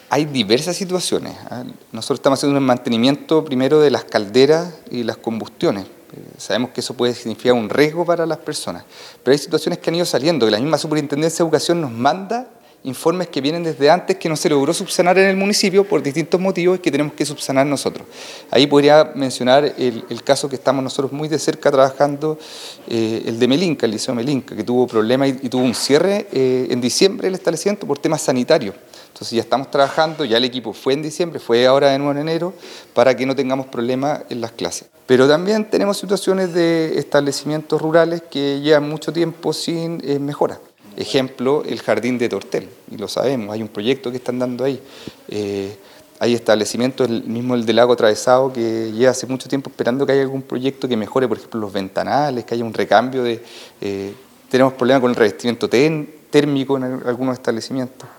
Hay diversas situaciones. Nosotros estamos haciendo un mantenimiento primero de las calderas y las combustiones. Sabemos que eso puede significar un riesgo para las personas, pero hay situaciones que han ido saliendo, que la misma Superintendencia de Educación nos manda informes que vienen desde antes que no se logró subsanar en el municipio por distintos motivos y que tenemos que subsanar nosotros. Ahí podría mencionar el caso que estamos nosotros muy de cerca trabajando, el de Melinca, el Liceo Melinca, que tuvo problemas y tuvo un cierre en diciembre del establecimiento por temas sanitarios. Entonces ya estamos trabajando, ya el equipo fue en diciembre, fue ahora de nuevo en enero, para que no tengamos problemas en las clases. Pero también tenemos situaciones de establecimientos rurales que llevan mucho tiempo sin mejora. Ejemplo, el jardín de Tortel, y lo sabemos, hay un proyecto que están dando ahí. Hay establecimientos, el del Lago Atravesado, que lleva hace mucho tiempo esperando que haya algún proyecto que mejore, por ejemplo, los ventanales, que haya un recambio de... tenemos problemas con el revestimiento térmico en algunos establecimientos.